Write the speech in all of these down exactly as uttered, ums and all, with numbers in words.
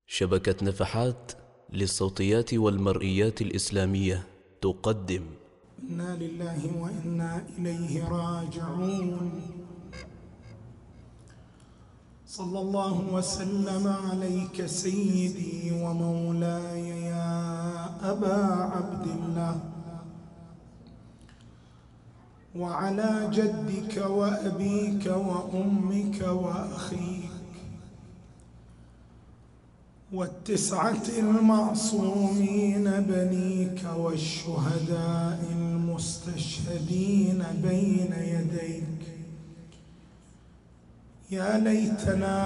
شبكة نفحات للصوتيات والمرئيات الإسلامية تقدم. إنا لله وإنا إليه راجعون. صلى الله وسلم عليك سيدي ومولاي يا أبا عبد الله، وعلى جدك وأبيك وأمك وأخيك والتسعة المعصومين بنيك والشهداء المستشهدين بين يديك. يا ليتنا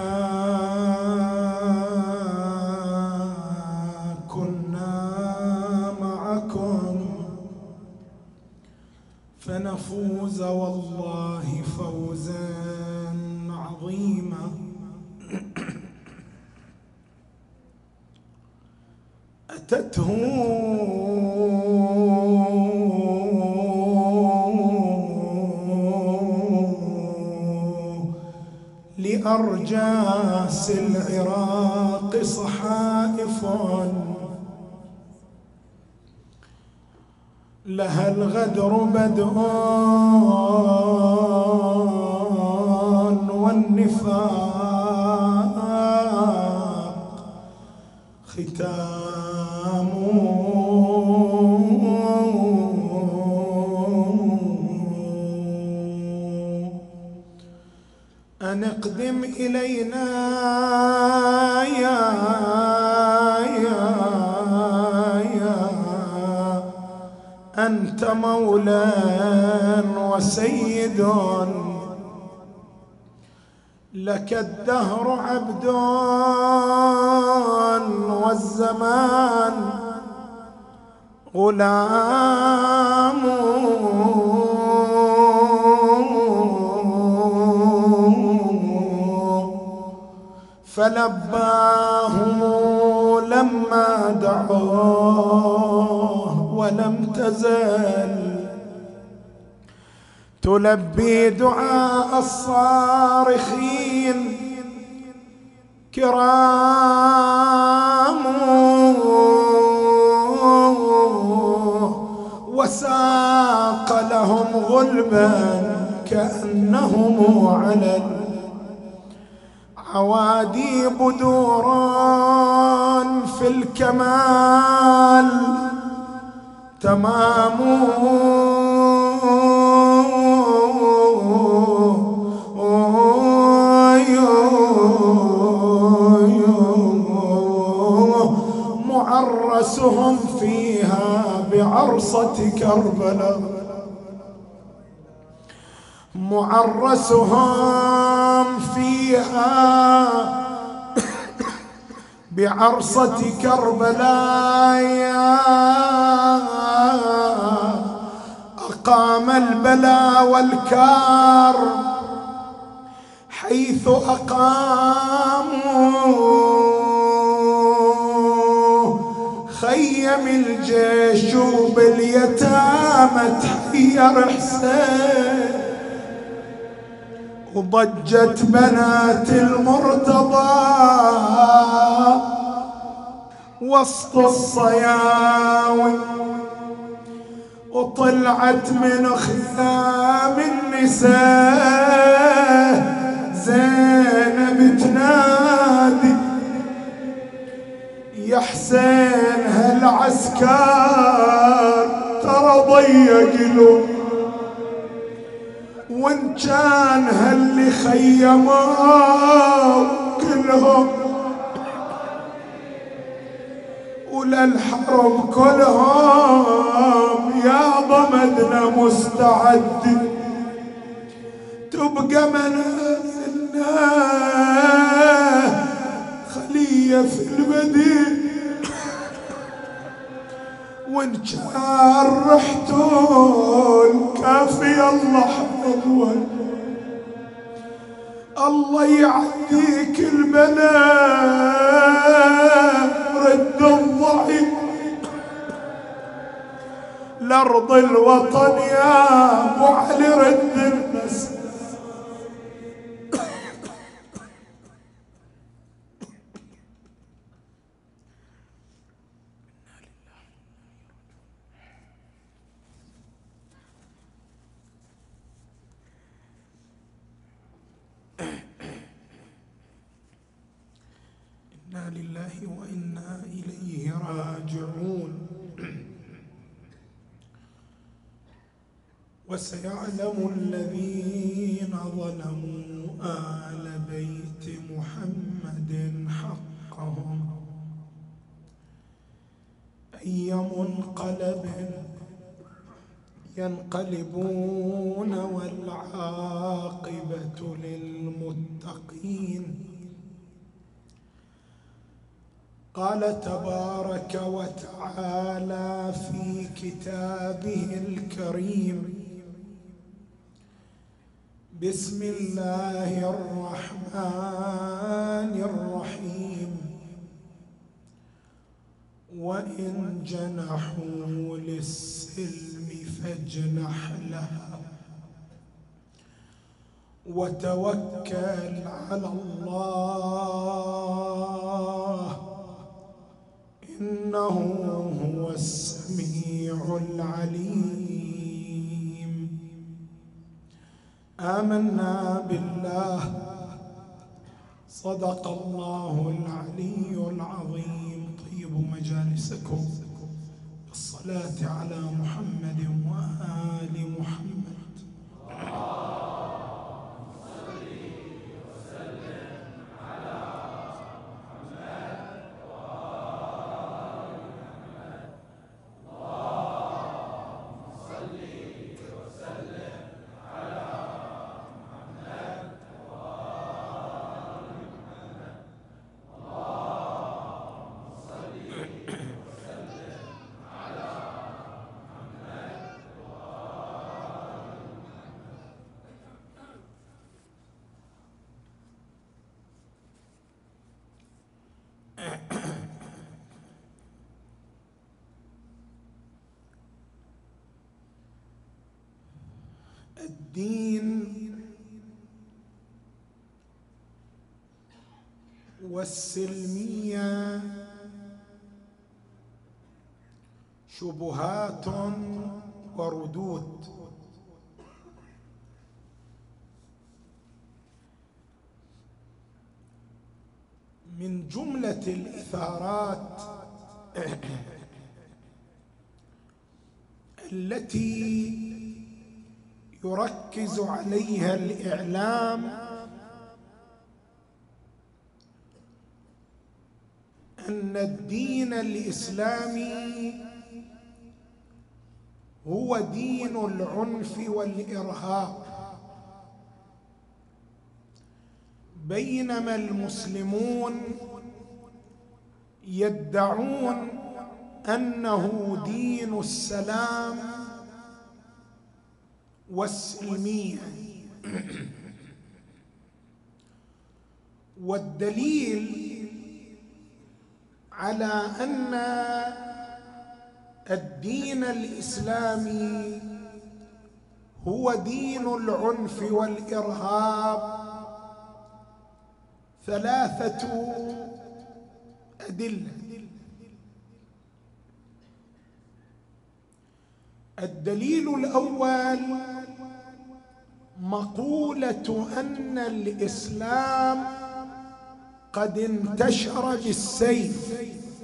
كنا معكم فنفوز والله فوزا عظيما. أتته لأرجاس العراق صحائف لها الغدر بدء والنفاق ختام. أن اقدم إلينا يا يا يا أنت مولى وسيد، لك الدهر عبد والزمان غلام. فلباهم لما دعوه ولم تزل تلبي دعاء الصارخين كرام. وساق لهم غلبا كأنهم على العوادي بدورا في الكمال تمام. معرسهم فيها بعرصة كربلاء، معرسهم فيها بعرصة كربلاء. أقام البلاء والكار حيث أقاموا. خيم الجيش باليتامى تحير حسين، وضجت بنات المرتضى وسط الصياوي، وطلعت من خيام النساء زينب تنادي يا حسين هالعسكر ترى ضيق له، وان كان هاللي خيموا كلهم وللحرب كلهم يا ضمدنا مستعد. تبقى منازلنا خلية في المدينة، وان كان رحتوا الكافي الله حفظوا. الله يعديك البلاء رد الضعيف لأرض الوطن يا أبو علي رد الناس. إنا لله وإنا إليه راجعون. وسيعلم الذين ظلموا آل بيت محمد حقهم أي منقلب ينقلبون والعاقبة للمتقين. قال تبارك وتعالى في كتابه الكريم: بسم الله الرحمن الرحيم. وإن جنحوا للسلم فاجنح لها وتوكل على الله إنه هو السميع العليم. آمنا بالله صدق الله العلي العظيم. طيبوا مجالسكم بالصلاة على محمد وآل محمد. الدين والسلمية شبهات وردود. من جملة الإثارات التي يركز عليها الإعلام أن الدين الإسلامي هو دين العنف والإرهاب، بينما المسلمون يدعون أنه دين السلام والسلمية. والدليل على أن الدين الإسلامي هو دين العنف والإرهاب ثلاثة أدلة. الدليل الأول مقولة أن الإسلام قد انتشر بالسيف،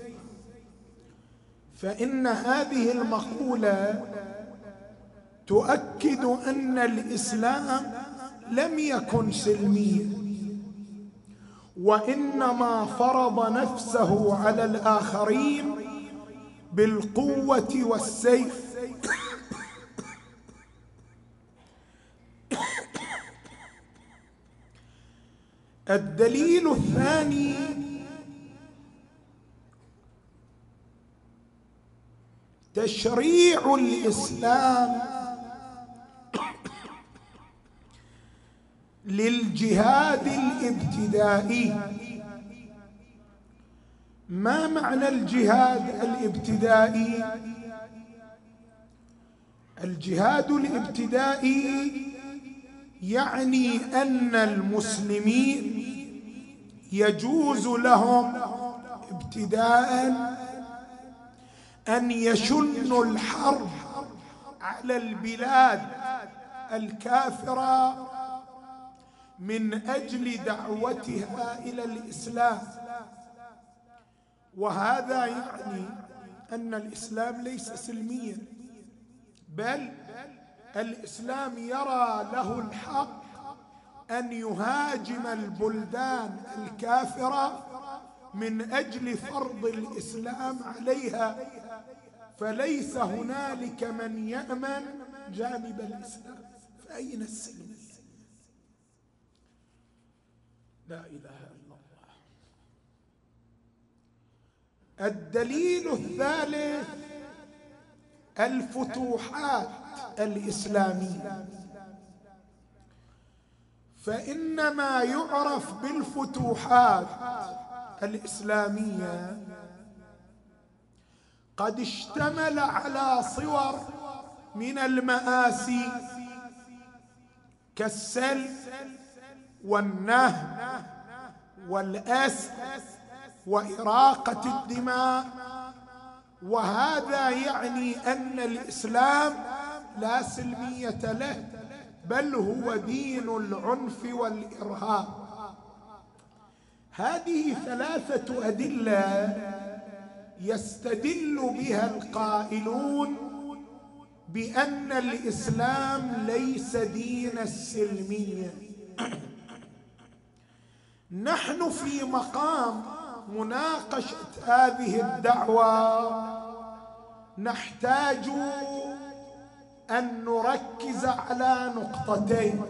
فإن هذه المقولة تؤكد أن الإسلام لم يكن سلميا، وإنما فرض نفسه على الآخرين بالقوة والسيف. الدليل الثاني تشريع الإسلام للجهاد الابتدائي. ما معنى الجهاد الابتدائي؟ الجهاد الابتدائي يعني أن المسلمين يجوز لهم ابتداء أن يشنوا الحرب على البلاد الكافرة من أجل دعوتها إلى الإسلام. وهذا يعني أن الإسلام ليس سلميا، بل الإسلام يرى له الحق أن يهاجم البلدان الكافرة من أجل فرض الإسلام عليها، فليس هنالك من يأمن جانب الإسلام. فأين السلم؟ لا إله إلا الله. الدليل الثالث الفتوحات الإسلامية. فإن ما يعرف بالفتوحات الإسلامية قد اشتمل على صور من المآسي كالسلب والنهب والأسر وإراقة الدماء، وهذا يعني أن الإسلام لا سلمية له، بل هو دين العنف والإرهاب. هذه ثلاثة أدلة يستدل بها القائلون بأن الإسلام ليس دين السلمية. نحن في مقام مناقشة هذه الدعوة نحتاج أن نركز على نقطتين.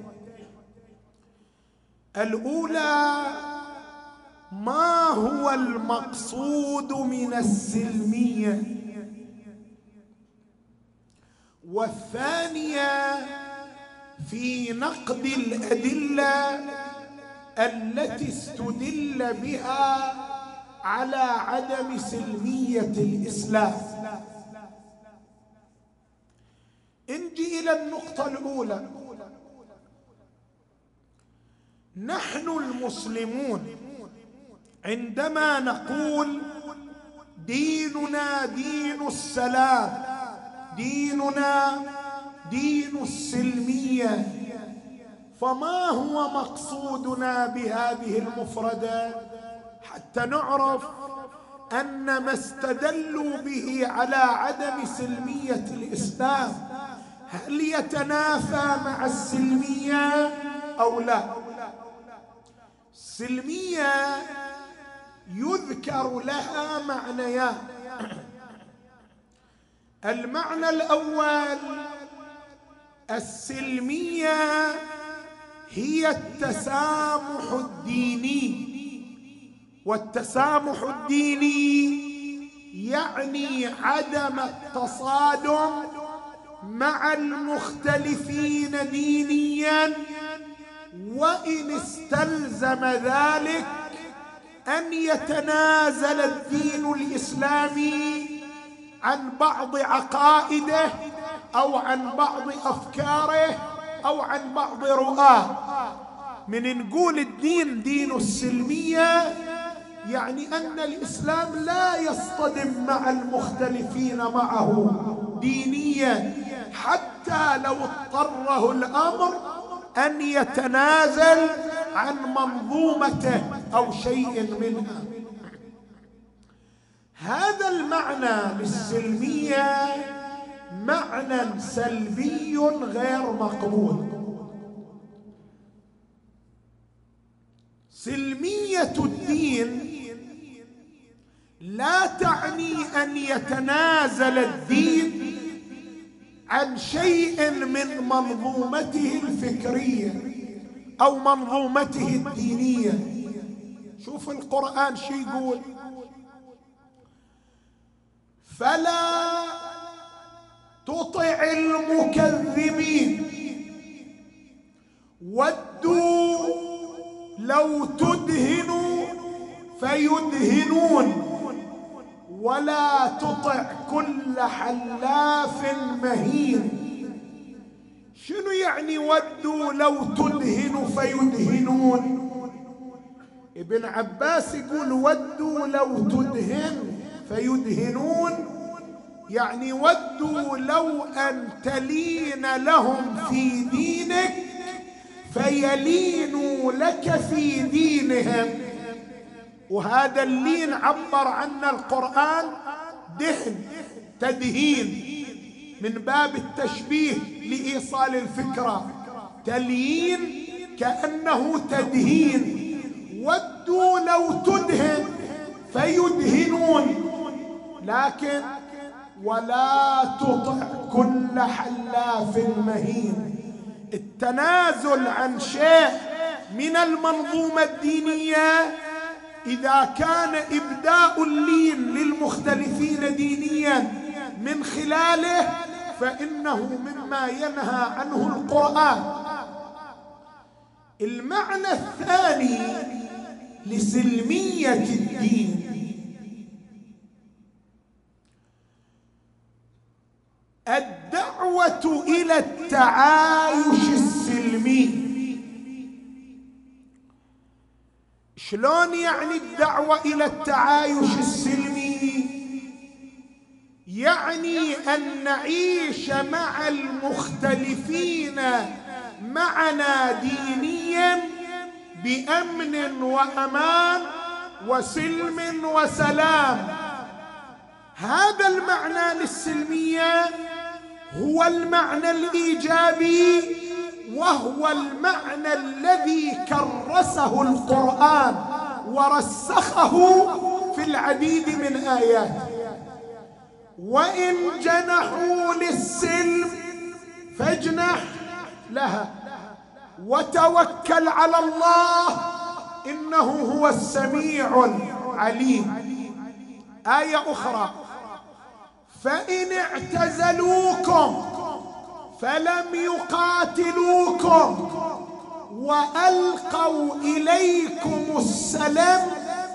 الأولى، ما هو المقصود من السلمية؟ والثانية، في نقد الأدلة التي استدل بها على عدم سلمية الإسلام. نجي إلى النقطة الأولى. نحن المسلمون عندما نقول ديننا دين السلام، ديننا دين السلمية، فما هو مقصودنا بهذه المفردة؟ حتى نعرف أن ما استدلوا به على عدم سلمية الإسلام هل يتنافى مع السلمية أو لا؟ السلمية يذكر لها معنيان. المعنى الأول، السلمية هي التسامح الديني، والتسامح الديني يعني عدم التصادم مع المختلفين دينيا، وإن استلزم ذلك أن يتنازل الدين الإسلامي عن بعض عقائده أو عن بعض أفكاره أو عن بعض رؤاه. من نقول الدين دين السلمية يعني أن الإسلام لا يصطدم مع المختلفين معه دينيا، حتى لو اضطره الأمر أن يتنازل عن منظومته أو شيء منها. هذا المعنى للسلمية معنى سلبي غير مقبول. سلمية الدين لا تعني أن يتنازل الدين عن شيء من منظومته الفكرية أو منظومته الدينية. شوف القرآن شو يقول: فلا تطع المكذبين ودوا لو تدهن فيدهنون ولا تطع كل حلاف مهين. شنو يعني ودوا لو تدهن فيدهنون؟ ابن عباس يقول ودوا لو تدهن فيدهنون يعني ودوا لو أن تلين لهم في دينك فيلينوا لك في دينهم. وهذا اللين عبر عنه القرآن دهن، تدهين، من باب التشبيه لإيصال الفكرة. تليين كأنه تدهين. ودوا لو تدهن فيدهنون، لكن ولا تطع كل حلاف مهين. التنازل عن شيء من المنظومة الدينية إذا كان إبداء اللين للمختلفين دينيا من خلاله فإنه مما ينهى عنه القرآن. المعنى الثاني لسلمية الدين الدعوة إلى التعايش السلمي. شلون يعني الدعوة إلى التعايش السلمي؟ يعني أن نعيش مع المختلفين معنا دينيا بأمن وأمان وسلم وسلام. هذا المعنى للسلمية هو المعنى الإيجابي، وهو المعنى الذي كرسه القرآن ورسخه في العديد من آياته. وإن جنحوا للسلم فاجنح لها وتوكل على الله إنه هو السميع العليم. آية أخرى: فإن اعتزلوكم فلم يقاتلوكم وألقوا إليكم السلام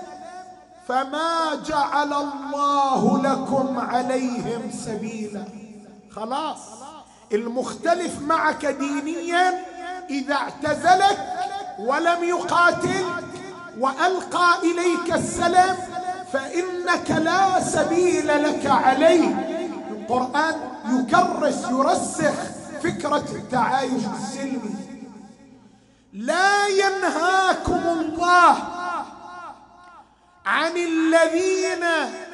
فما جعل الله لكم عليهم سبيلا. خلاص، المختلف معك دينيا إذا اعتزلك ولم يقاتل وألقى إليك السلام فإنك لا سبيل لك عليه. القرآن يكرس يرسخ فكرة التعايش السلمي. لا ينهاكم الله عن الذين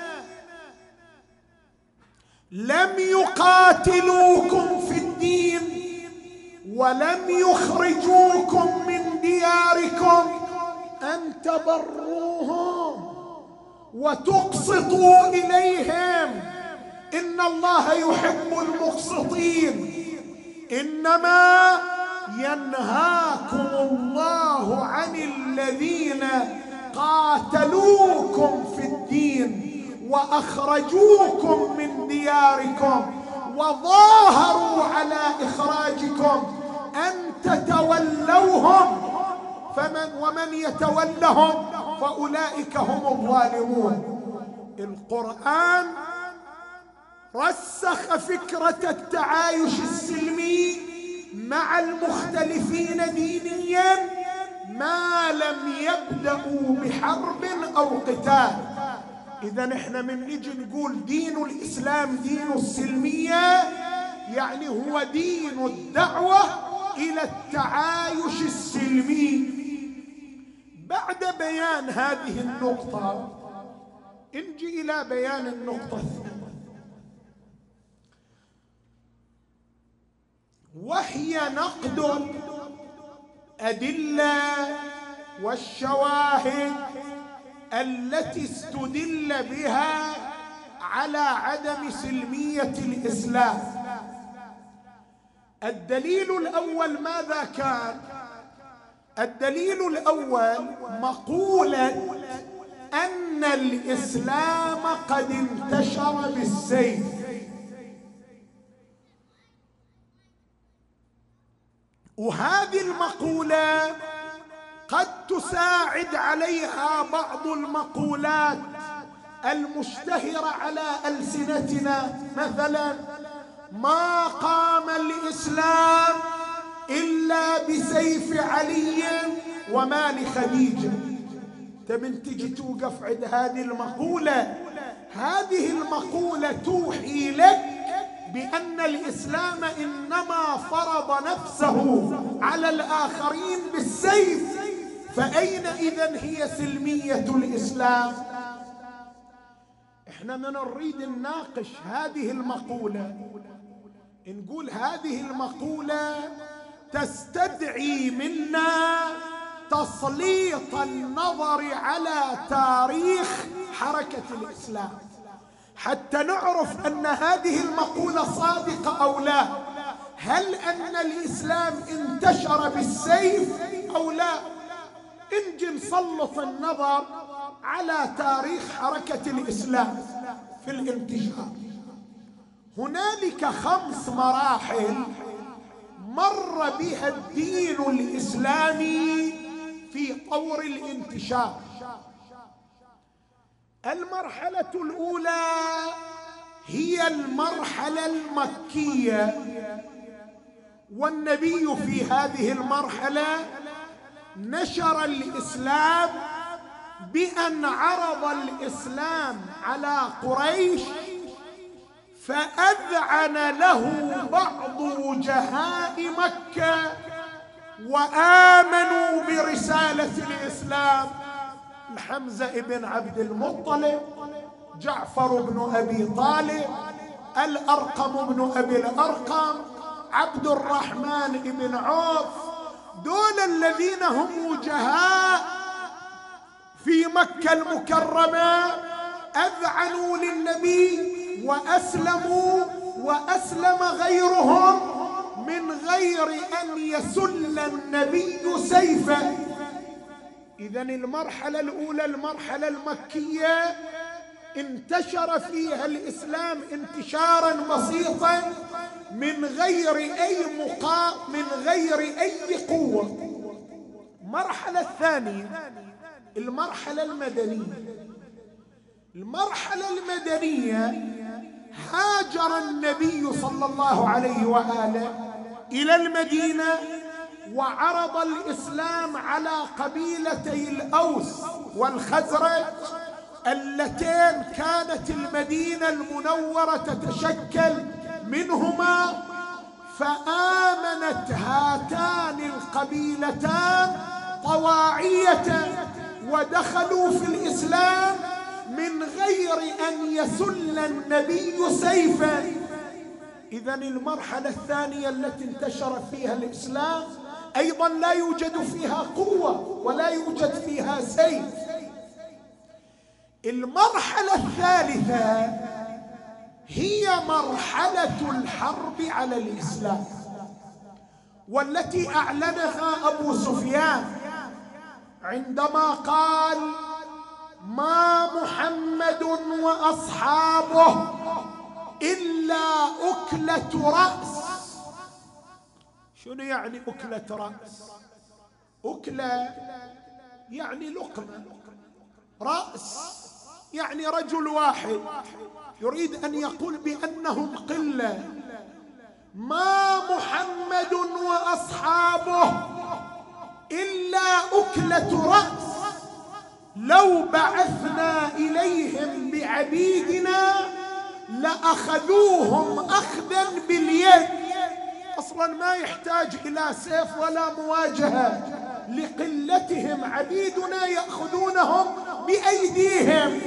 لم يقاتلوكم في الدين ولم يخرجوكم من دياركم أن تبروهم وتقسطوا إليهم إن الله يحب المقسطين. إنما ينهاكم الله عن الذين قاتلوكم في الدين وأخرجوكم من دياركم وظاهروا على إخراجكم أن تتولوهم، فمن ومن يتولهم فأولئك هم الظالمون. القرآن رسخ فكرة التعايش السلمي مع المختلفين دينيا ما لم يبدأوا بحرب أو قتال. إذا احنا من نجي نقول دين الإسلام دين السلمية، يعني هو دين الدعوة إلى التعايش السلمي. بعد بيان هذه النقطة نجي إلى بيان النقطة الثانية، وهي نقد الأدلة والشواهد التي استدل بها على عدم سلمية الإسلام. الدليل الأول ماذا كان؟ الدليل الأول مقولة أن الإسلام قد انتشر بالسيف. وهذه المقولة قد تساعد عليها بعض المقولات المشتهرة على ألسنتنا، مثلا ما قام الإسلام إلا بسيف علي ومال خديجة. تبن تجي توقف عند هذه المقولة، هذه المقولة توحي لك بأن الإسلام إنما فرض نفسه على الآخرين بالسيف، فأين إذن هي سلمية الإسلام؟ إحنا من نريد نناقش هذه المقولة، نقول هذه المقولة تستدعي منا تسليط النظر على تاريخ حركة الإسلام حتى نعرف أن هذه المقولة صادقة أو لا. هل أن الإسلام انتشر بالسيف أو لا؟ نجي نسلط النظر على تاريخ حركة الإسلام في الانتشار. هنالك خمس مراحل مر بها الدين الإسلامي في طور الانتشار. المرحلة الأولى هي المرحلة المكية، والنبي في هذه المرحلة نشر الإسلام بأن عرض الإسلام على قريش فأذعن له بعض وجهاء مكة وآمنوا برسالة الإسلام: حمزة بن عبد المطلب، جعفر بن أبي طالب، الأرقم بن أبي الأرقم، عبد الرحمن بن عوف. دول الذين هم وجهاء في مكة المكرمة أذعنوا للنبي وأسلموا، وأسلم غيرهم من غير أن يسل النبي سيفا. إذن المرحلة الأولى المرحلة المكية انتشر فيها الإسلام انتشارا بسيطا من غير أي مقا من غير أي قوة. المرحلة الثانية المرحلة المدنية. المرحلة المدنية هاجر النبي صلى الله عليه وآله إلى المدينة وعرض الإسلام على قبيلتي الأوس والخزرج اللتين كانت المدينة المنورة تتشكل منهما. فآمنت هاتان القبيلتان طواعية ودخلوا في الإسلام من غير أن يسل النبي سيفا. إذن المرحلة الثانية التي انتشر فيها الإسلام أيضا لا يوجد فيها قوة ولا يوجد فيها سيف. المرحلة الثالثة هي مرحلة الحرب على الإسلام، والتي أعلنها أبو سفيان عندما قال: ما محمد وأصحابه إلا أكلة رأس. شنو يعني أكلة رأس؟ أكلة يعني لقمة، رأس يعني رجل واحد. يريد أن يقول بأنهم قلة. ما محمد وأصحابه إلا أكلة رأس، لو بعثنا إليهم بعبيدنا لأخذوهم أخذا باليد. أصلا ما يحتاج إلى سيف ولا مواجهة، لقلتهم عبيدنا يأخذونهم بأيديهم.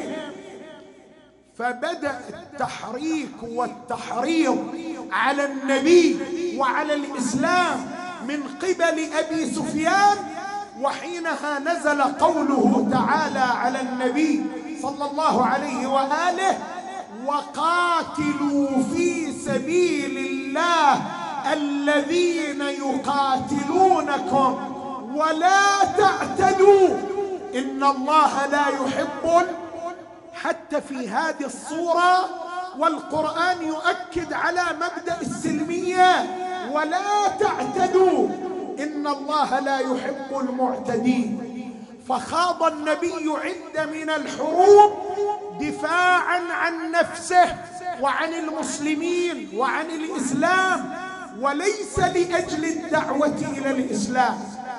فبدأ التحريك والتحريض على النبي وعلى الإسلام من قبل أبي سفيان، وحينها نزل قوله تعالى على النبي صلى الله عليه وآله: وقاتلوا في سبيل الله الذين يقاتلونكم ولا تعتدوا إن الله لا يحب. حتى في هذه الصورة والقرآن يؤكد على مبدأ السلمية: ولا تعتدوا إن الله لا يحب المعتدين. فخاض النبي عدة من الحروب دفاعا عن نفسه وعن المسلمين وعن الإسلام، وليس لأجل الدعوة إلى الإسلام.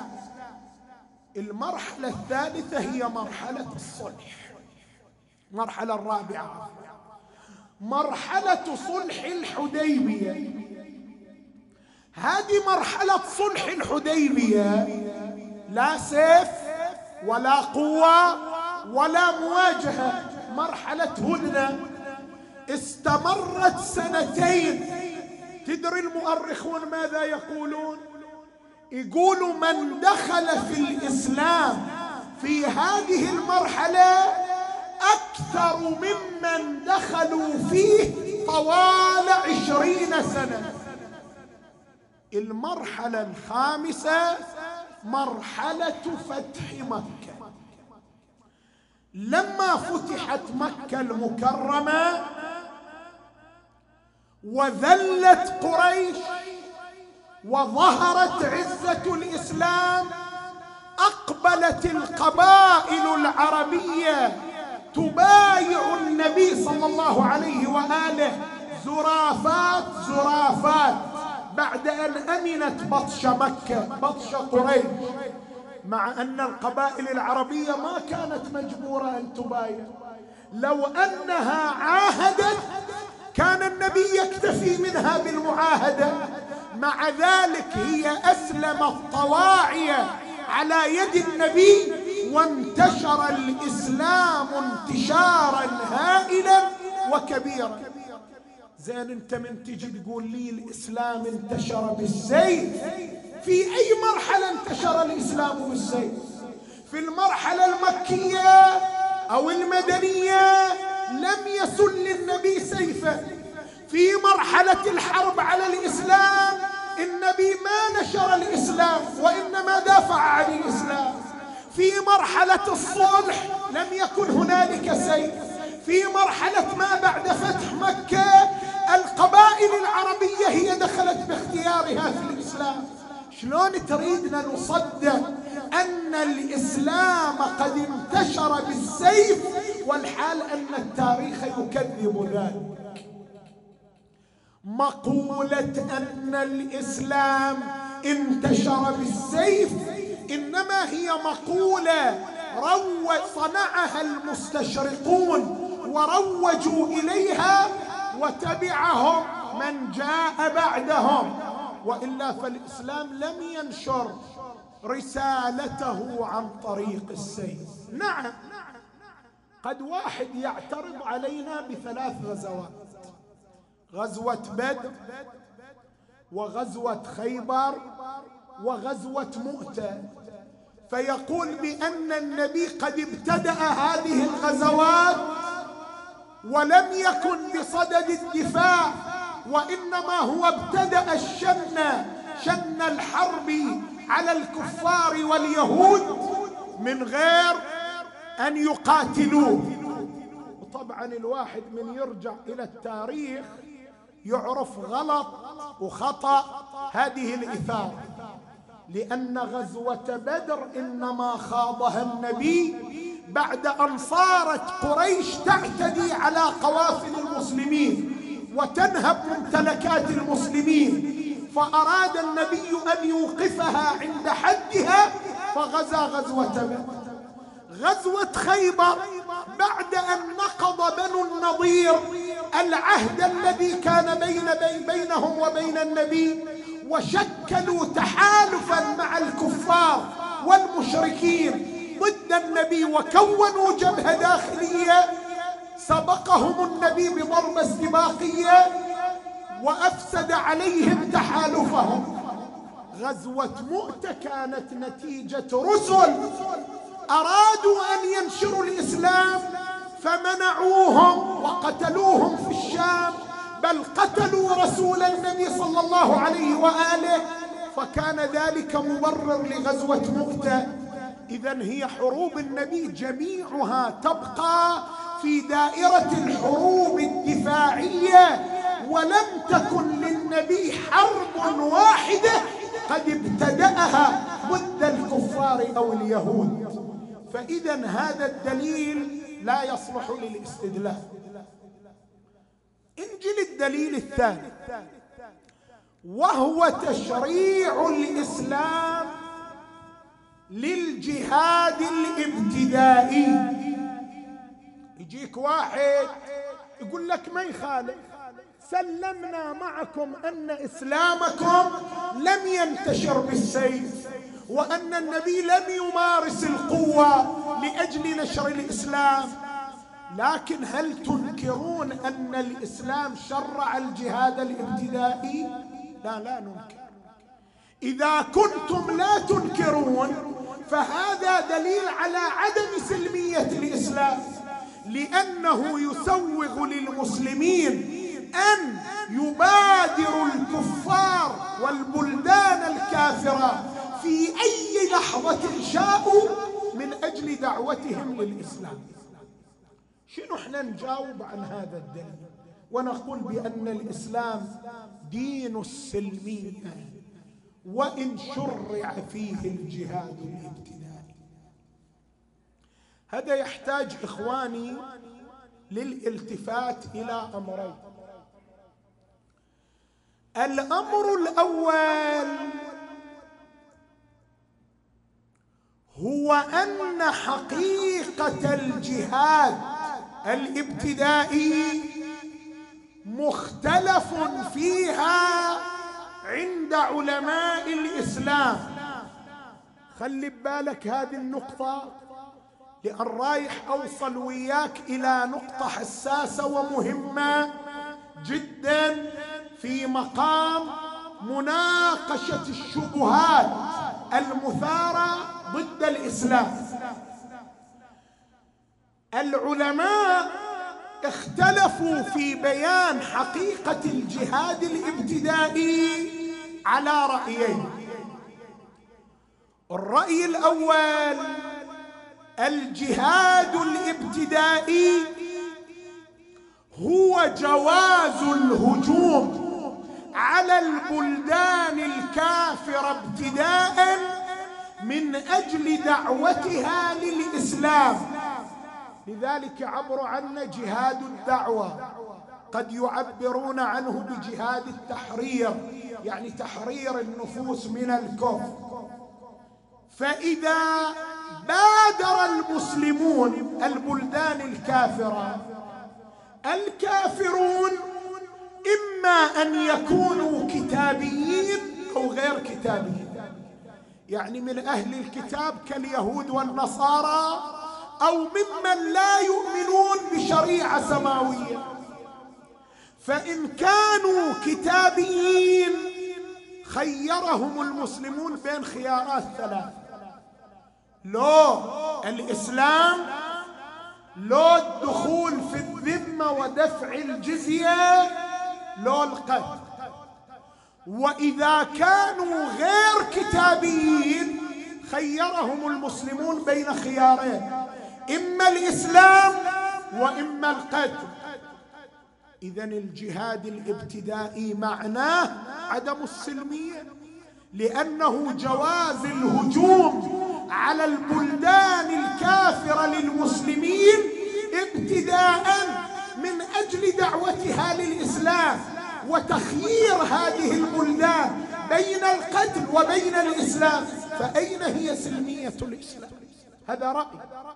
المرحلة الثالثة هي مرحلة الصلح. المرحلة الرابعة مرحلة صلح الحديبية. هذه مرحلة صلح الحديبية لا سيف ولا قوة ولا مواجهة. مرحلة هدنة استمرت سنتين. تدري المؤرخون ماذا يقولون؟ يقولوا من دخل في الإسلام في هذه المرحلة أكثر ممن دخلوا فيه طوال عشرين سنة. المرحلة الخامسة مرحلة فتح مكة. لما فتحت مكة المكرمة وذلت قريش وظهرت عزة الإسلام، أقبلت القبائل العربية تبايع النبي صلى الله عليه وآله زرافات زرافات بعد أن أمنت بطش مكة بطش قريش، مع أن القبائل العربية ما كانت مجبورة أن تبايع. لو أنها عاهدت كان النبي يكتفي منها بالمعاهدة. مع ذلك هي أسلمت طواعية على يد النبي، وانتشر الإسلام انتشارا هائلا وكبيرا. زين انت من تجي تقول لي الإسلام انتشر بالسيف، في أي مرحلة انتشر الإسلام بالسيف؟ في المرحلة المكية أو المدنية لم يسل النبي سيفا. في مرحلة الحرب على الإسلام النبي ما نشر الإسلام وإنما دافع عن الإسلام. في مرحلة الصلح لم يكن هنالك سيف. في مرحلة ما بعد فتح مكة القبائل العربية هي دخلت باختيارها في الإسلام. شلون تريدنا نصدق أن الإسلام قد انتشر بالسيف والحال أن التاريخ يكذب ذلك؟ مقولة أن الإسلام انتشر بالسيف إنما هي مقولة روج صنعها المستشرقون وروجوا إليها وتبعهم من جاء بعدهم، وإلا فالإسلام لم ينشر رسالته عن طريق السيف. نعم قد واحد يعترض علينا بثلاث غزوات: غزوة بدر وغزوة خيبر وغزوة مؤتة، فيقول بأن النبي قد ابتدأ هذه الغزوات ولم يكن بصدد الدفاع، وإنما هو ابتدأ الشن شن الحرب على الكفار واليهود من غير أن يقاتلوه. وطبعا الواحد من يرجع إلى التاريخ يعرف غلط وخطأ هذه الإثارة، لأن غزوة بدر إنما خاضها النبي بعد أن صارت قريش تعتدي على قوافل المسلمين وتنهب ممتلكات المسلمين، فأراد النبي أن يوقفها عند حدها فغزا غزوة بدر. غزوة خيبر بعد أن نقض بنو النضير العهد الذي كان بين بينهم وبين النبي وشكلوا تحالفا مع الكفار والمشركين ضد النبي وكونوا جبهة داخلية، سبقهم النبي بضربة استباقية وأفسد عليهم تحالفهم. غزوة مؤتة كانت نتيجة رسل أرادوا أن ينشروا الإسلام فمنعوهم وقتلوهم في الشام، بل قتلوا رسول النبي صلى الله عليه وآله، فكان ذلك مبرر لغزوة مؤتة. إذن هي حروب النبي جميعها تبقى في دائرة الحروب الدفاعية، ولم تكن للنبي حرب واحدة قد ابتدأها ضد الكفار أو اليهود. فإذن هذا الدليل لا يصلح للاستدلال. انجل الدليل الثاني وهو تشريع الإسلام للجهاد الابتدائي. يجيك واحد يقول لك ما يخالف، سلمنا معكم أن إسلامكم لم ينتشر بالسيف وأن النبي لم يمارس القوة لأجل نشر الإسلام. لكن هل تنكرون أن الإسلام شرع الجهاد الابتدائي؟ لا لا ننكر. إذا كنتم لا تنكرون فهذا دليل على عدم سلمية الإسلام، لأنه يسوغ للمسلمين أن يبادروا الكفار والبلدان الكافرة في أي لحظة شاءوا من أجل دعوتهم للإسلام. شنو احنا نجاوب عن هذا الدليل ونقول بأن الإسلام دين السلمية وإن شرع فيه الجهاد الابتدائي؟ هذا يحتاج إخواني للالتفات إلى أمرين. الأمر الأول هو أن حقيقة الجهاد الابتدائي مختلف فيها عند علماء الإسلام. خلي ببالك هذه النقطة، لأن رايح أوصل وياك إلى نقطة حساسة ومهمة جدا في مقام مناقشة الشبهات المثارة ضد الإسلام. العلماء اختلفوا في بيان حقيقة الجهاد الابتدائي على رأيين. الرأي الأول: الجهاد الابتدائي هو جواز الهجوم على البلدان الكافرة ابتداء من أجل دعوتها للإسلام. لذلك عبروا عنه جهاد الدعوة، قد يعبرون عنه بجهاد التحرير، يعني تحرير النفوس من الكفر. فإذا بادر المسلمون البلدان الكافرة، الكافرون إما أن يكونوا كتابيين أو غير كتابيين، يعني من أهل الكتاب كاليهود والنصارى، أو ممن لا يؤمنون بشريعة سماوية. فإن كانوا كتابيين خيرهم المسلمون بين خيارات ثلاث: لو الإسلام، لو الدخول في الذمة ودفع الجزية، لو القتل. وإذا كانوا غير كتابيين خيرهم المسلمون بين خيارين: إما الإسلام وإما القتل. إذن الجهاد الابتدائي معناه عدم السلمية، لأنه جواز الهجوم على البلدان الكافرة للمسلمين ابتداء من أجل دعوتها للإسلام، وتخيير هذه البلدان بين القتل وبين الإسلام. فأين هي سلمية الإسلام؟ هذا رأي.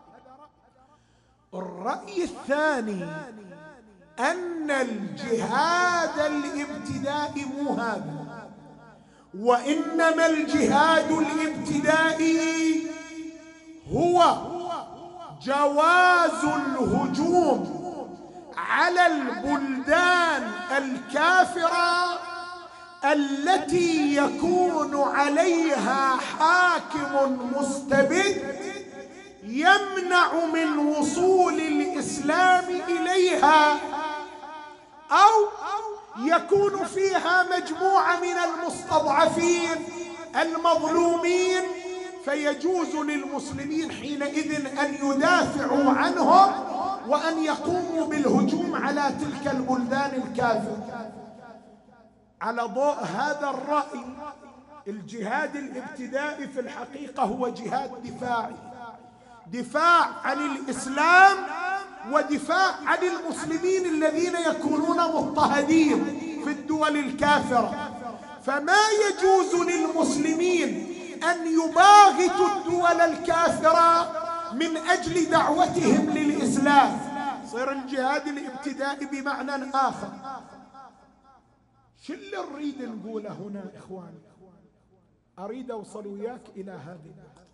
الرأي الثاني أن الجهاد الابتدائي مو هذا، وإنما الجهاد الابتدائي هو جواز الهجوم على البلدان الكافرة التي يكون عليها حاكم مستبد يمنع من وصول الإسلام إليها، أو يكون فيها مجموعة من المستضعفين المظلومين، فيجوز للمسلمين حينئذ أن يدافعوا عنهم وأن يقوموا بالهجوم على تلك البلدان الكافرة. على ضوء هذا الرأي، الجهاد الابتدائي في الحقيقة هو جهاد دفاعي، دفاع عن الإسلام ودفاع عن المسلمين الذين يكونون مضطهدين في الدول الكافرة. فما يجوز للمسلمين أن يباغتوا الدول الكافرة من أجل دعوتهم للإسلام. صير الجهاد الابتدائي بمعنى آخر. شو اللي نريد نقوله هنا إخواني؟ أريد أوصل وياك إلى هذه النقطة،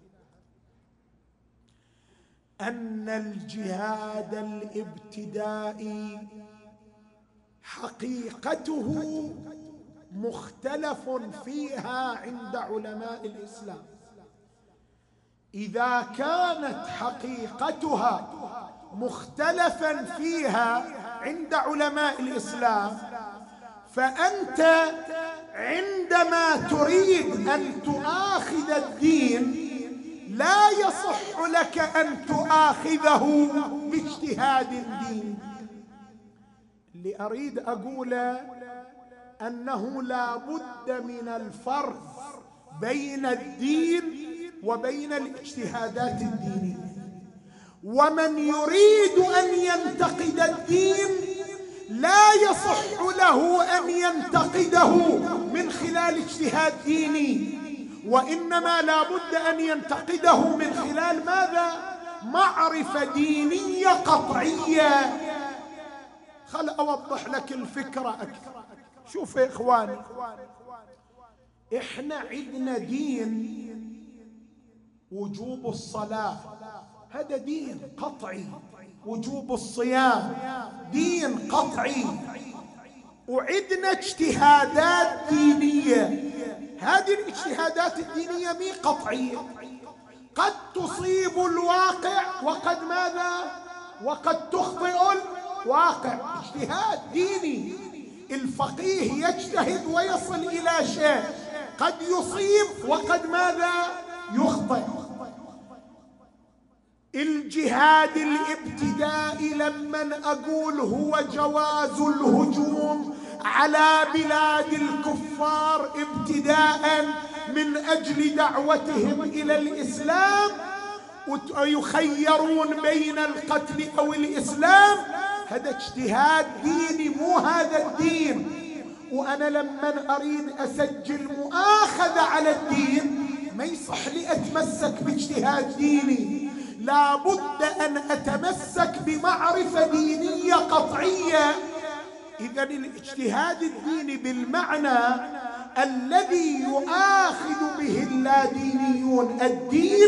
أن الجهاد الابتدائي حقيقته مختلف فيها عند علماء الإسلام. إذا كانت حقيقتها مختلفا فيها عند علماء الإسلام، فأنت عندما تريد أن تؤاخذ الدين لا يصح لك أن تؤاخذه باجتهاد ديني. اللي أريد أقوله أنه لا بد من الفرق بين الدين وبين الاجتهادات الدينية. ومن يريد أن ينتقد الدين لا يصح له أن ينتقده من خلال اجتهاد ديني، وإنما لا بد أن ينتقده من خلال ماذا؟ معرفة دينية قطعية. خل أوضح لك الفكرة أكثر. شوف يا إخواني، إحنا عندنا دين وجوب الصلاة، هذا دين قطعي. وجوب الصيام دين قطعي. وعندنا اجتهادات دينية، هذه الاجتهادات الدينية مي قطعية، قد تصيب الواقع وقد ماذا؟ وقد تخطئ الواقع. اجتهاد ديني، الفقيه يجتهد ويصل إلى شيء، قد يصيب وقد ماذا؟ يخطئ. الجهاد الابتدائي لمن أقول هو جواز الهجوم على بلاد الكفار ابتداء من أجل دعوتهم إلى الإسلام، ويخيرون بين القتل أو الإسلام، هذا اجتهاد ديني، مو هذا الدين. وأنا لما أريد أسجل مؤاخذة على الدين ما يصح لي أتمسك باجتهاد ديني، لا بد أن أتمسك بمعرفة دينية قطعية. إذن الاجتهاد الديني بالمعنى الذي يؤاخذ به اللادينيون الدين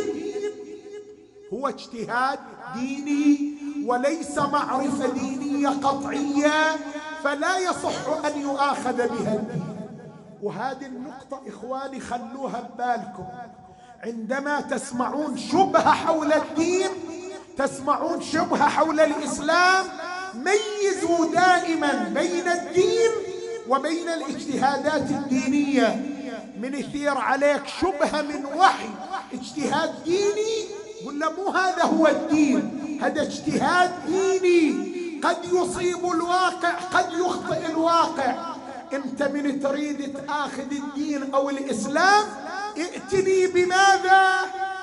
هو اجتهاد ديني وليس معرفة دينية قطعية، فلا يصح أن يؤاخذ بها الدين. وهذه النقطة إخواني خلوها ببالكم، عندما تسمعون شبهة حول الدين، تسمعون شبهة حول الإسلام، ميزوا دائما بين الدين وبين الاجتهادات الدينية. من يثير عليك شبهة من وحي اجتهاد ديني، قل له مو هذا هو الدين، هذا اجتهاد ديني، قد يصيب الواقع قد يخطئ الواقع. انت من تريد تاخذ الدين او الاسلام ائتني بماذا؟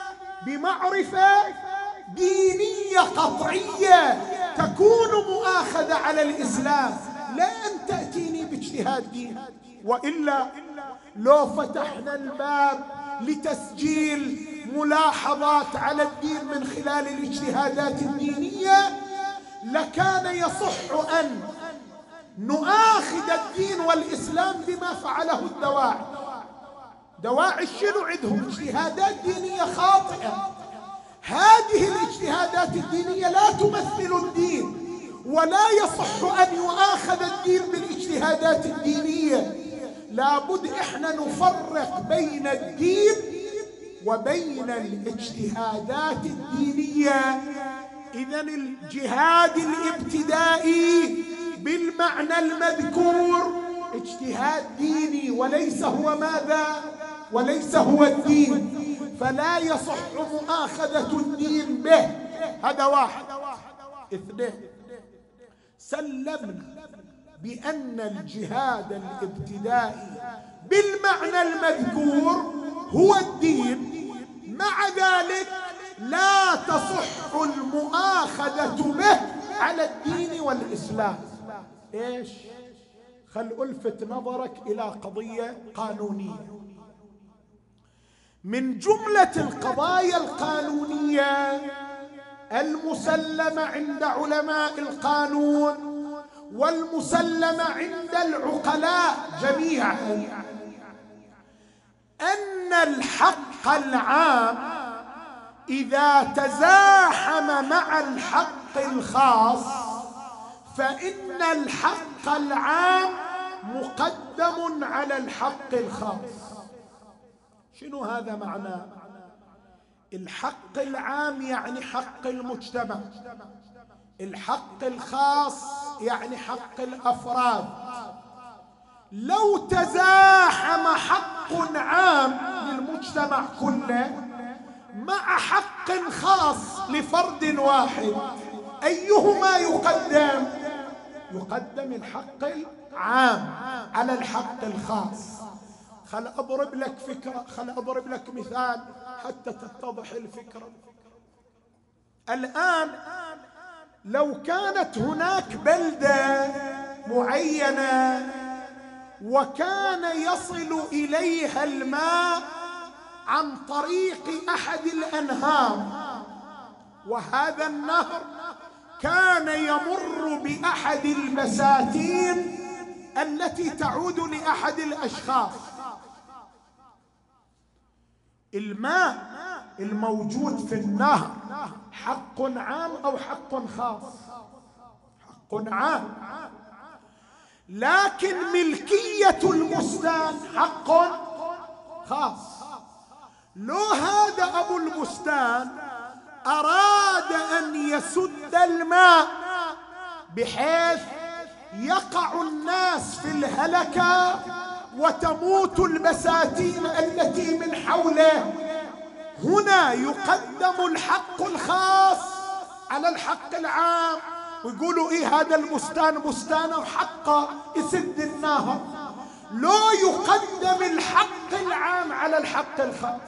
بمعرفة دينية قطعية تكون مؤاخذة على الإسلام، لا أن تأتيني باجتهاد دين. وإلا لو فتحنا الباب لتسجيل ملاحظات على الدين من خلال الاجتهادات الدينية لكان يصح أن نؤاخذ الدين والإسلام بما فعله الدواعش. دواعش شنو عندهم؟ اجتهادات دينية خاطئة. هذه الاجتهادات الدينية لا تمثل الدين، ولا يصح أن يؤاخذ الدين بالاجتهادات الدينية. لابد إحنا نفرق بين الدين وبين الاجتهادات الدينية. إذن الجهاد الابتدائي بالمعنى المذكور اجتهاد ديني وليس هو ماذا؟ وليس هو الدين، فلا يصح مؤاخذة الدين به. هذا واحد. اثنين، سلمنا بأن الجهاد الابتدائي بالمعنى المذكور هو الدين، مع ذلك لا تصح المؤاخذة به على الدين والإسلام. إيش؟ خل ألفت نظرك إلى قضية قانونية. من جملة القضايا القانونية المسلمة عند علماء القانون والمسلمة عند العقلاء جميعا أن أن الحق العام إذا تزاحم مع الحق الخاص فإن الحق العام مقدم على الحق الخاص. شنو هذا معناه؟ الحق العام يعني حق المجتمع، الحق الخاص يعني حق الأفراد. لو تزاحم حق عام للمجتمع كله مع حق خاص لفرد واحد أيهما يقدم؟ يقدم الحق العام على الحق الخاص. خل أضرب لك فكرة، خل أضرب لك مثال حتى تتضح الفكرة. الآن لو كانت هناك بلدة معينة وكان يصل إليها الماء عن طريق أحد الأنهار، وهذا النهر كان يمر بأحد البساتين التي تعود لأحد الأشخاص، الماء الموجود في النهر حق عام أو حق خاص؟ حق عام، لكن ملكية البستان حق خاص. لو هذا أبو البستان أراد أن يسد الماء بحيث يقع الناس في الهلكة وتموت البساتين التي من حوله، هنا يقدم الحق الخاص على الحق العام، ويقولوا إيه هذا البستان بستانه وحقه يسد النهر. لو يقدم الحق العام على الحق الخاص،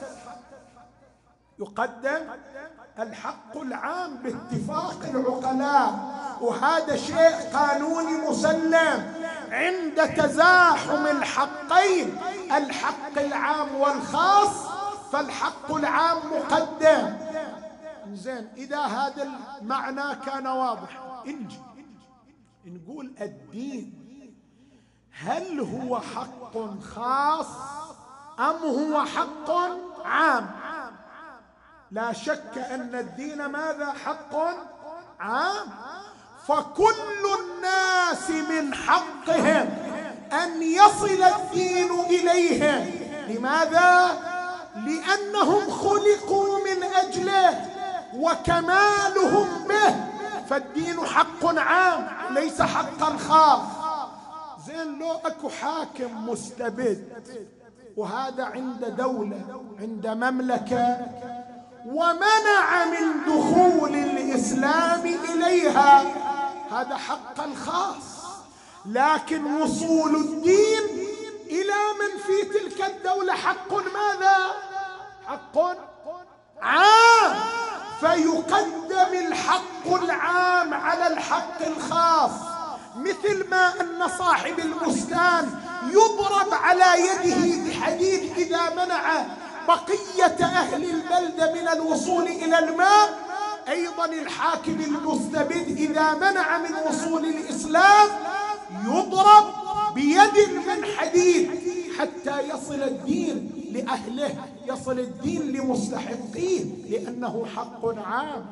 يقدم الحق العام باتفاق العقلاء، وهذا شيء قانوني مسلم. عند تزاحم الحقين الحق العام والخاص فالحق العام مقدم. زين، إذا هذا المعنى كان واضح نجي نقول الدين هل هو حق خاص أم هو حق عام؟ لا شك أن الدين ماذا؟ حق عام، فكل الناس من حقهم أن يصل الدين إليهم. لماذا؟ لأنهم خلقوا من أجله وكمالهم به، فالدين حق عام ليس حقا خاص. زين، لو أكو حاكم مستبد وهذا عند دولة عند مملكة ومنع من دخول الإسلام إليها، هذا حق الخاص، لكن وصول الدين إلى من في تلك الدولة حق ماذا؟ حق عام، فيقدم الحق العام على الحق الخاص. مثل ما أن صاحب البستان يضرب على يده بحديد إذا منع بقية أهل البلدة من الوصول إلى الماء، أيضا الحاكم المستبد إذا منع من وصول الإسلام يضرب بيد من حديد حتى يصل الدين لأهله، يصل الدين لمستحقيه، لأنه حق عام.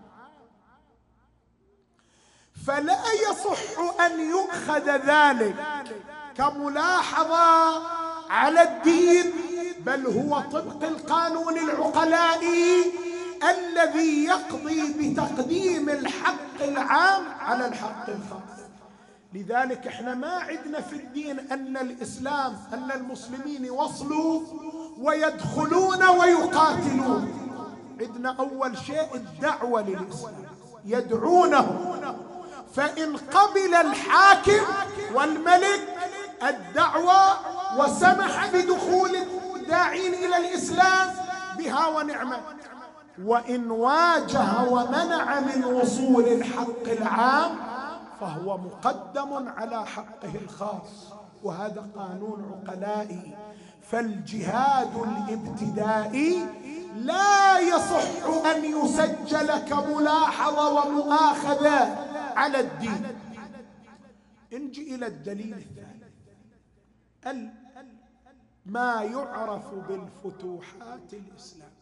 فلا يصح أن يؤخذ ذلك كملاحظة على الدين، بل هو طبق القانون العقلائي الذي يقضي بتقديم الحق العام على الحق الخاص. لذلك احنا ما عندنا في الدين أن الإسلام أن المسلمين يوصلوا ويدخلون ويقاتلون. عندنا أول شيء الدعوة للإسلام، يدعونه، فإن قبل الحاكم والملك الدعوة وسمح بدخول الداعين إلى الإسلام بها ونعمة، وإن واجه ومنع من وصول الحق العام فهو مقدم على حقه الخاص، وهذا قانون عقلائي. فالجهاد الابتدائي لا يصح أن يسجل كملاحظة ومؤاخذة على الدين. نجي إلى الدليل الثاني. ما يعرف بالفتوحات الإسلامية.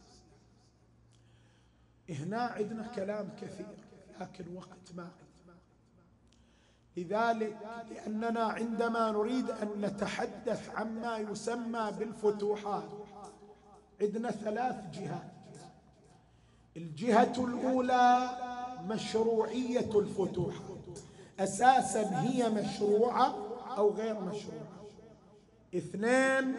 هنا عندنا كلام كثير لكن وقت ما عندنا، لذلك لأننا عندما نريد أن نتحدث عما يسمى بالفتوحات عندنا ثلاث جهات. الجهة الأولى مشروعية الفتوحات، أساسا هي مشروعة أو غير مشروعة. اثنين،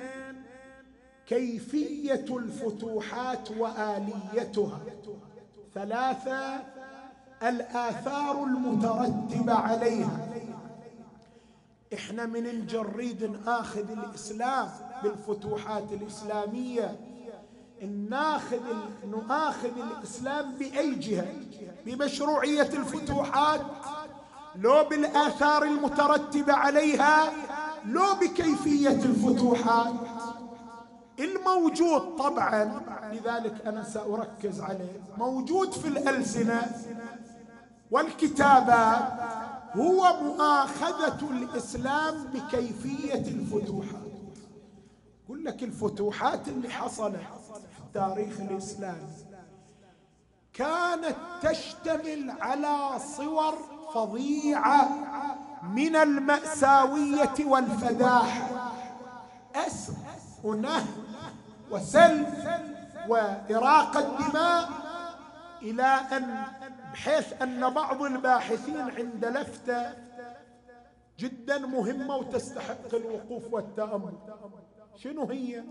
كيفية الفتوحات وآليتها. ثلاثة، الآثار المترتبة عليها. احنا من نجريد ناخذ الإسلام بالفتوحات الإسلامية، ناخذ ناخذ الإسلام بأي جهة؟ بمشروعية الفتوحات، لو بالآثار المترتبة عليها، لو بكيفية الفتوحات. الموجود طبعا، لذلك أنا سأركز عليه، موجود في الألسنة والكتابات هو مؤاخذة الإسلام بكيفية الفتوحات. يقول لك الفتوحات اللي حصلت في التاريخ الإسلامي كانت تشتمل على صور فظيعة من المأساوية والفداحة، أسر ونهب وسلب وإراقة الدماء، إلى أن بحيث أن بعض الباحثين عند لفتة جدا مهمة وتستحق الوقوف والتأمل. شنو هي؟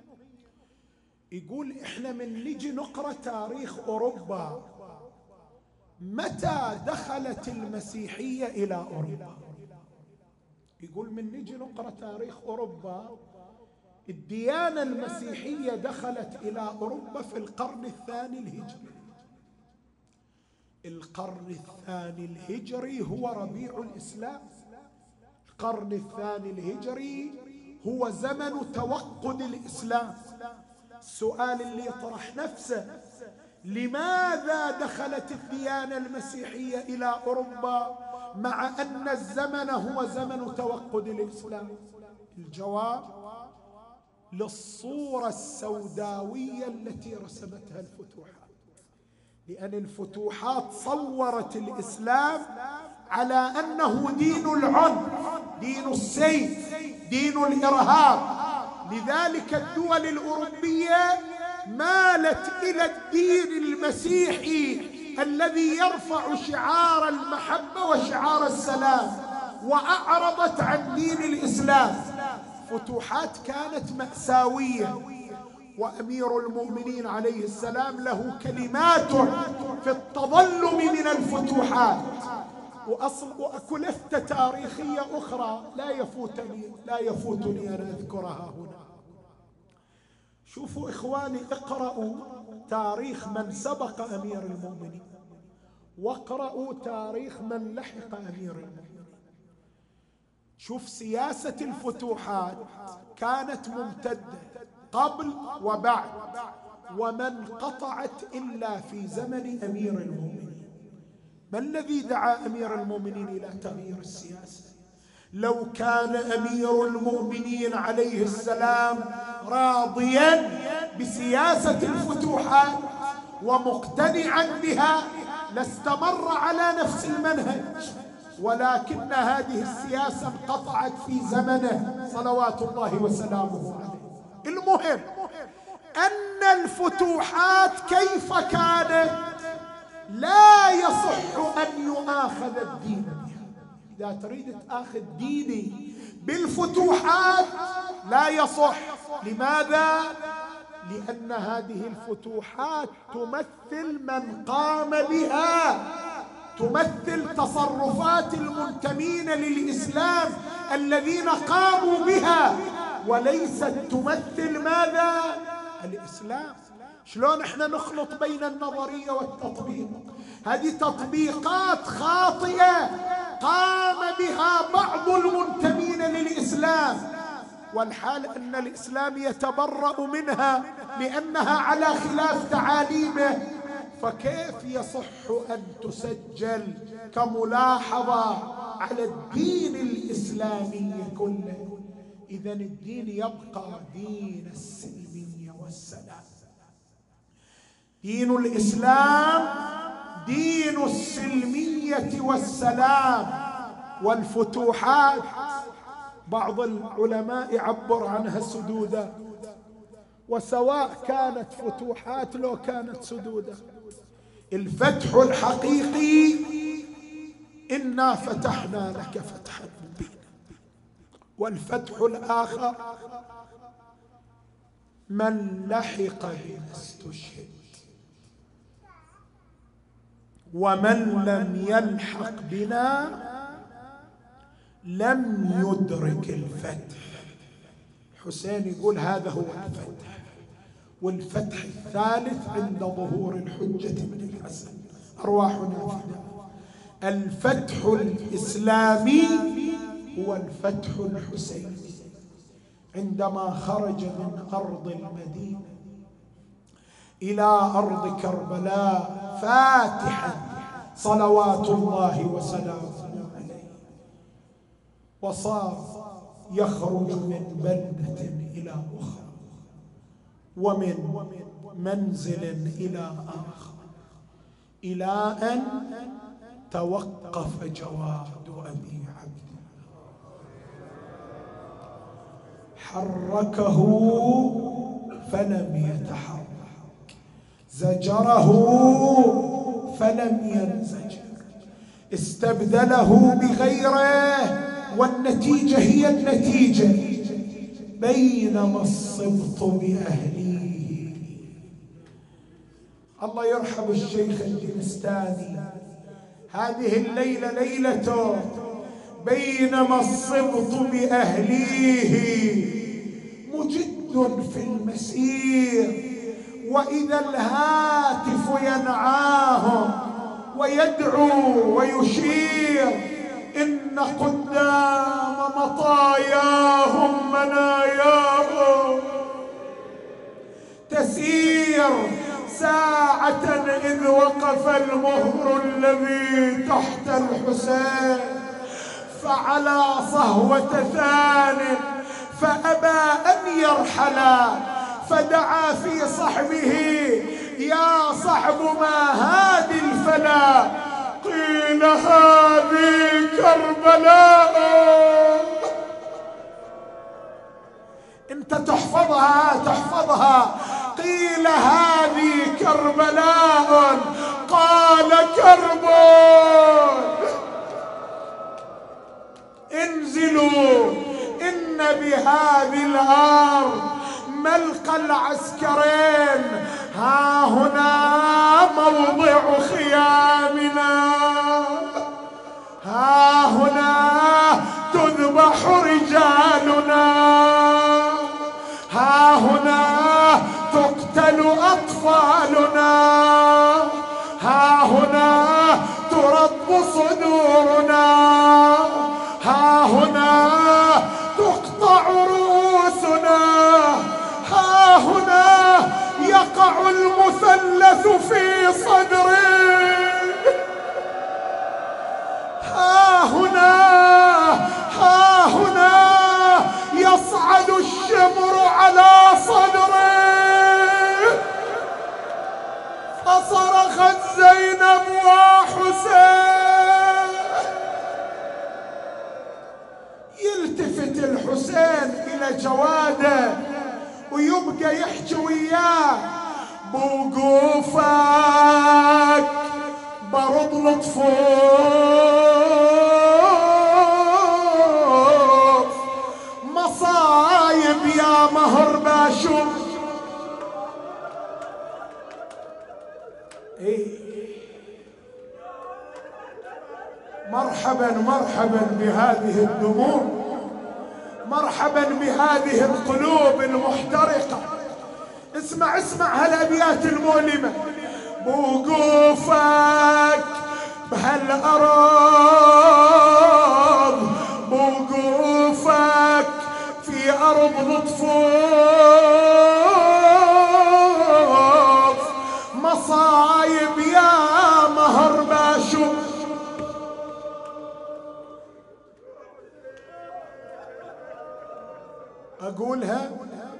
يقول إحنا من نجي نقرأ تاريخ أوروبا، متى دخلت المسيحية إلى أوروبا؟ يقول من نجي نقرأ تاريخ أوروبا، الديانة المسيحية دخلت إلى أوروبا في القرن الثاني الهجري. القرن الثاني الهجري هو ربيع الإسلام. القرن الثاني الهجري هو زمن توقد الإسلام. السؤال اللي يطرح نفسه، لماذا دخلت الديانة المسيحية إلى أوروبا مع أن الزمن هو زمن توقد الإسلام؟ الجواب: للصورة السوداوية التي رسمتها الفتوحات. لأن الفتوحات صورت الإسلام على أنه دين العنف، دين السيف، دين الإرهاب. لذلك الدول الأوروبية مالت إلى الدين المسيحي الذي يرفع شعار المحبة وشعار السلام، وأعرضت عن دين الإسلام. فتوحات كانت مأساوية، وأمير المؤمنين عليه السلام له كلمات في التظلم من الفتوحات. وأصل وأكو لفتة تاريخية أخرى لا يفوتني لا يفوتني أن أذكرها هنا. شوفوا إخواني، اقرأوا تاريخ من سبق أمير المؤمنين، واقرأوا تاريخ من لحق أمير المؤمنين. شوف سياسة الفتوحات كانت ممتدة قبل وبعد، وما انقطعت إلا في زمن أمير المؤمنين. ما الذي دعا أمير المؤمنين إلى تغيير السياسة؟ لو كان أمير المؤمنين عليه السلام راضيا بسياسة الفتوحات ومقتنعا بها لاستمر على نفس المنهج، ولكن هذه السياسة انقطعت في زمنه صلوات الله وسلامه عليه. المهم أن الفتوحات كيف كانت لا يصح أن يؤاخذ الدين بها. إذا تريد تأخذ ديني بالفتوحات لا يصح. لماذا؟ لأن هذه الفتوحات تمثل من قام بها، تمثل تصرفات المنتمين للإسلام الذين قاموا بها، وليست تمثل ماذا؟ الإسلام. شلون احنا نخلط بين النظرية والتطبيق؟ هذه تطبيقات خاطئة قام بها بعض المنتمين للإسلام، والحال أن الإسلام يتبرأ منها لأنها على خلاف تعاليمه. فكيف يصح أن تسجل كملاحظة على الدين الإسلامي كله؟ إذن الدين يبقى دين السلمية والسلام. دين الإسلام دين السلمية والسلام والفتوحات. بعض العلماء يعبر عنها سدودا، وسواء كانت فتوحات لو كانت سدودا. الفتح الحقيقي إنا فتحنا لك فتحا مبينا، والفتح الآخر من لحق بنا استشهد، ومن لم يلحق بنا لم يدرك الفتح. حسين يقول هذا هو الفتح، والفتح الثالث عند ظهور الحجة من الحسن أرواحنا فداء. الفتح الإسلامي هو الفتح الحسيني، عندما خرج من أرض المدينة إلى أرض كربلاء فاتحا صلوات الله وسلامه عليه، وصار يخرج من بلدة إلى أخرى ومن منزل إلى آخر، إلى أن توقف جواد أبي عبد حركه فلم يتحرك، زجره فلم ينزجر، استبدله بغيره، والنتيجة هي النتيجة. بينما الصبط بأهليه. الله يرحم الشيخ الجنستاني، هذه الليلة ليلته. بينما الصبط بأهليه مجد في المسير، وإذا الهاتف ينعاهم ويدعو ويشير إن قدام مطاياهم مناياهم تسير ساعة إذ وقف المهر الذي تحت الحسين فعلى صهوة ثان فأبى أن يرحلا، فدعا في صحبه يا صحب ما هذه الفلا، قيل هذه كربلاء. انت تحفظها تحفظها. قيل هذه كربلاء، قال كرب. انزلوا إن بهذه الأرض ملقى العسكرين، ها هنا موضع خيامنا، ها هنا تذبح رجالنا، ها هنا تقتل أطفالنا، ها هنا ترد صدورنا، ها هنا تقطع رؤوسنا، ها هنا يقع المثلث في صدري، ها هنا ها هنا يصعد الشمر على صدري. فصرخت زينب وحسين. يلتفت الحسين إلى جواده ويبقى يحكي وياه، بوقوفك برض لطفوف، مصايب يا مهر باشوف. إيه مرحبا مرحبا بهذه الدموع، مرحبا بهذه القلوب المحترقة. اسمع اسمع هالأبيات المؤلمة. بوقوفك بهالأرض، بوقوفك في أرض لطفوف، مصايب يا مهر باشوف. أقولها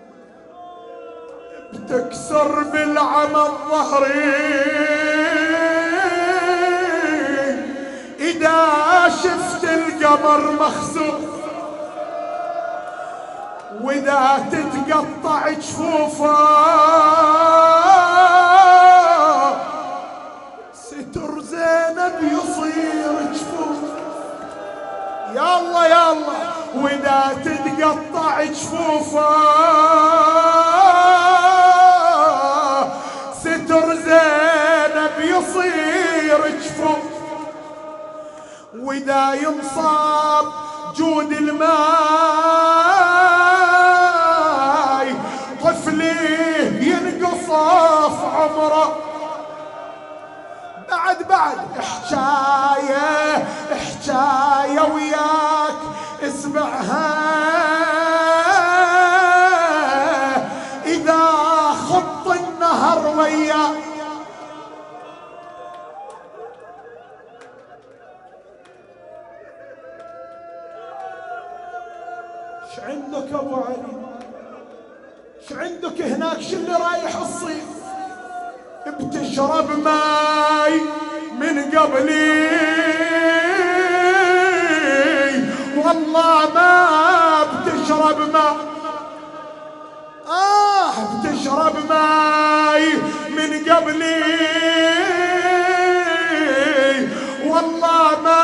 بتكسر بالعمى ظهري إذا شفت القمر مخسوف، وإذا تتقطع جفوفه ستر زينب يصير جفوف. يا الله يا الله. وإذا تتقطع جفوفه ستر زينب يصير جفوف، وإذا ينصاب جود الماي طفلي ينقصف عمره. بعد بعد حكاية حكاية وياك اسمعها إذا خط النهر وياك. ش عندك ابو علي؟ ش عندك هناك؟ ش اللي رايح الصيف؟ بتشرب ماي من قبلي والله ما بتشرب ماء. آه بتشرب ماي من قبلي والله ما.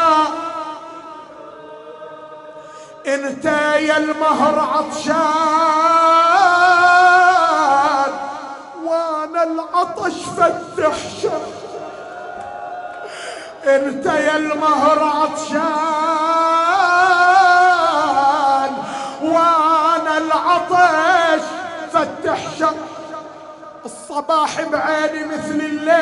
انت يا المهر عطشان وانا العطش فتح شر. انت يا المهر عطشان وانا العطش فتح شر. الصباح بعيني مثل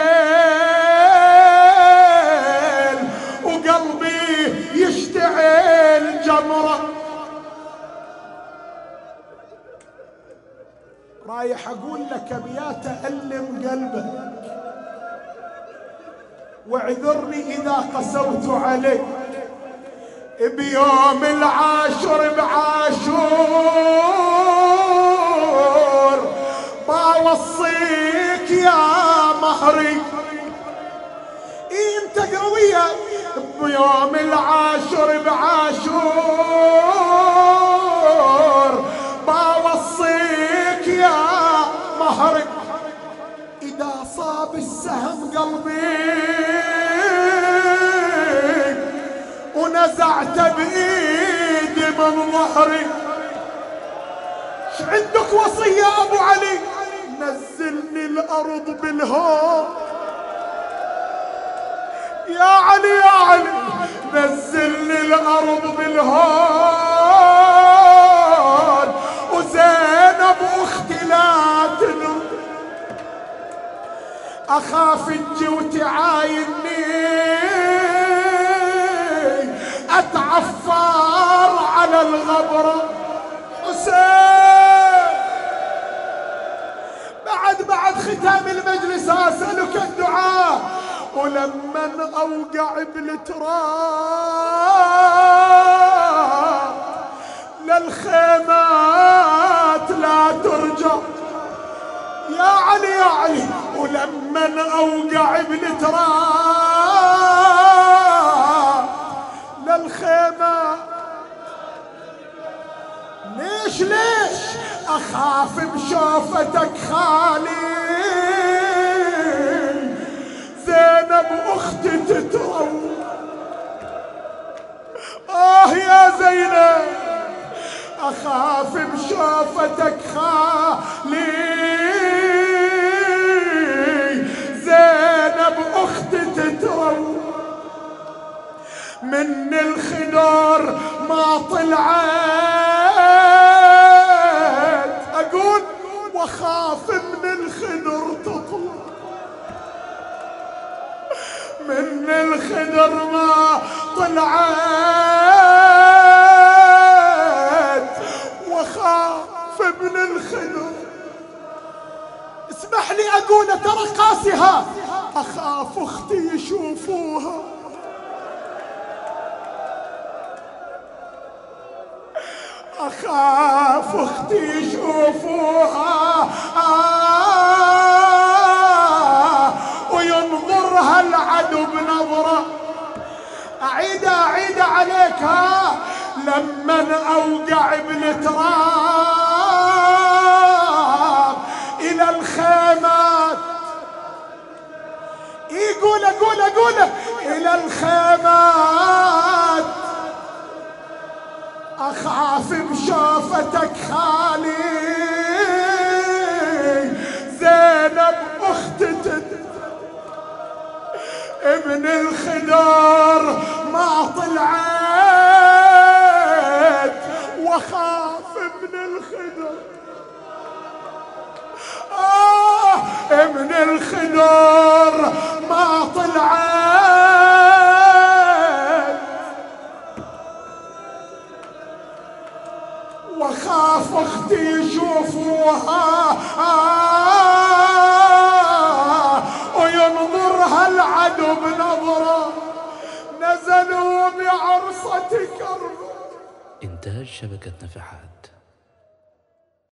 الليل وقلبي يشتعل جمره. رايح اقول لك ابيات ألم قلبك واعذرني اذا قسوت عليك. بيوم العاشر بعاشور بوصيك يا مهري. انت قوية. بيوم العاشر بعاشور بوصيك يا مهري. إذا صاب السهم قلبي ونزعت بإيدي من ظهري. ش عندك وصية أبو علي؟ نزلني الأرض بالهون يا علي يا علي. نزلني الأرض بالهون وزينب أختي لا تنم. أخاف تجي وتعايني أتعفر على الغبرة. حسين بعد بعد ختام المجلس أسألك الدعاء. ولما أوقع بالتراب للخيمات لا ترجع. يا علي يا علي. ولما أوقع بالتراب للخيمة. ليش ليش؟ أخاف بشوفتك خالي زينب أختي تتروى. آه يا زينب أخاف بشوفتك خالي زينب أختي تتروى. من الخدر ما طلعت أقول وخاف من الخدر تطلع. من الخدر ما طلعت وخاف من الخدر. اسمح لي أقول ترى قاسها أخاف أختي يشوفوها. أخاف أختي يشوفوها وينظرها العدو بنظرة. أعيد أعيد عليك ها لمن أوقع ابن تراب إلى الخيمات. يقول أقول أقول إلى الخيمات. أخاف بشوفتك خالي زينب أختي ابن الخدار ما طلعت وخاف ابن الخدار. آه ابن الخدار ما طلعت وخاف اختي يشوفوها آه وينظرها العدو بنظرة. نزلوا بعرصة كرب. إنتاج شبكة نفحات.